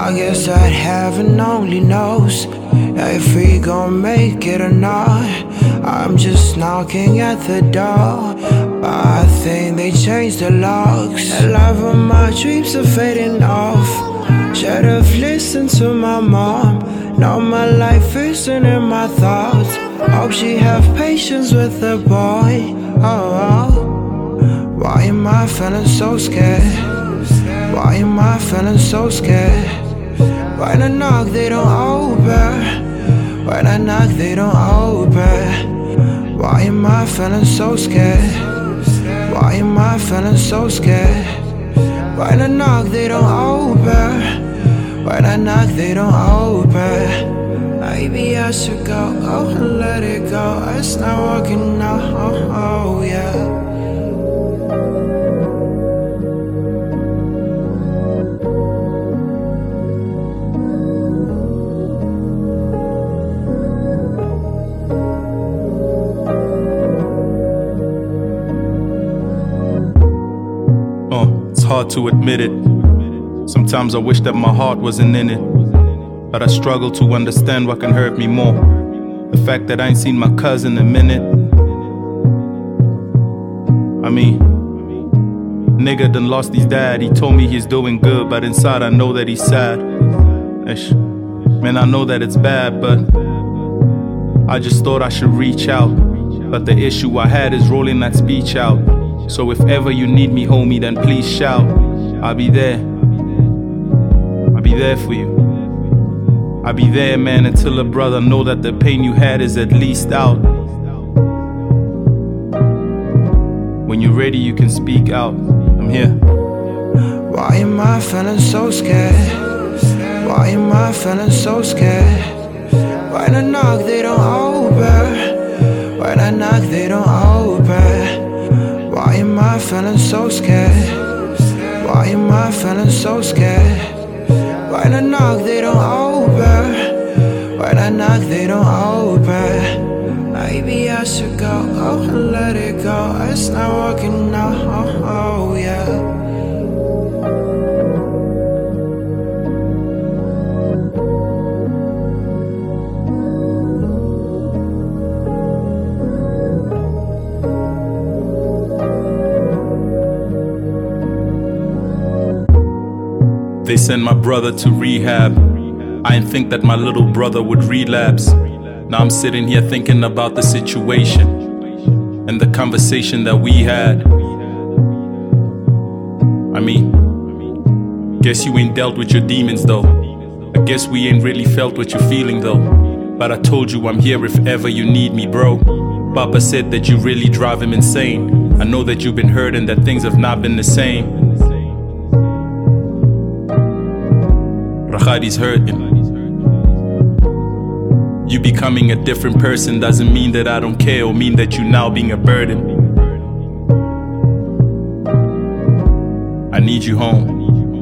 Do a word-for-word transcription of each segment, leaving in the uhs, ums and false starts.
I guess that heaven only knows if we gon' make it or not. I'm just knocking at the door, I think they changed the locks. A lot of my dreams are fading off. Should've listened to my mom. Now my life isn't in my thoughts. Hope she have patience with the boy. Oh, oh. Why am I feeling so scared? Why am I feeling so scared? When I knock they don't open. When I knock they don't open. Why am I feeling so scared? Why am I feeling so scared? When I knock they don't open. When I knock they don't open. Maybe I should go, go and let it go. It's not working out, oh, oh yeah. It's hard to admit it. Sometimes I wish that my heart wasn't in it, but I struggle to understand what can hurt me more. The fact that I ain't seen my cousin in a minute. I mean, nigga done lost his dad. He told me he's doing good, but inside I know that he's sad. Ish. Man, I know that it's bad, but I just thought I should reach out. But the issue I had is rolling that speech out. So if ever you need me, homie, then please shout. I'll be there. I'll be there for you. I'll be there, man, until a brother know that the pain you had is at least out. When you're ready, you can speak out. I'm here. Why am I feeling so scared? Why am I feeling so scared? When I knock, they don't open. When I knock, they don't open. Why am I feeling so scared? Why am I feeling so scared? When I knock, they don't open. When I knock, they don't open. Maybe I should go, go and let it go. It's not working out, oh, oh yeah. They sent my brother to rehab. I didn't think that my little brother would relapse. Now I'm sitting here thinking about the situation and the conversation that we had. I mean, guess you ain't dealt with your demons though. I guess we ain't really felt what you're feeling though. But I told you I'm here if ever you need me, bro. Papa said that you really drive him insane. I know that you've been hurt and that things have not been the same. Rakhadi's hurting. You becoming a different person doesn't mean that I don't care or mean that you now being a burden. I need you home.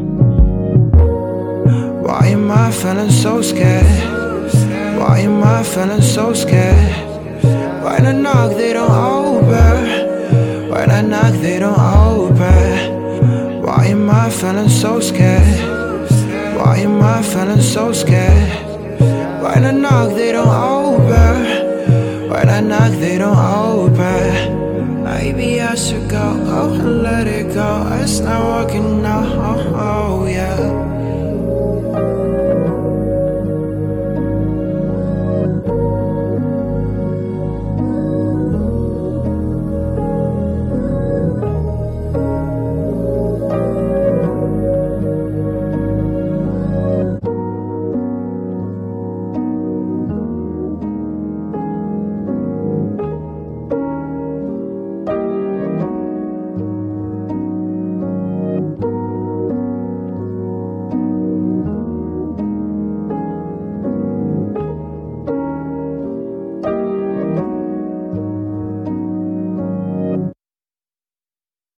Why am I feeling so scared? Why am I feeling so scared? When I knock, they don't open. When I knock, they don't open. Why am I feeling so scared? Why am I feeling so scared? When I knock, they don't open. When I knock, they don't open. Maybe I should go, go and let it go. It's not working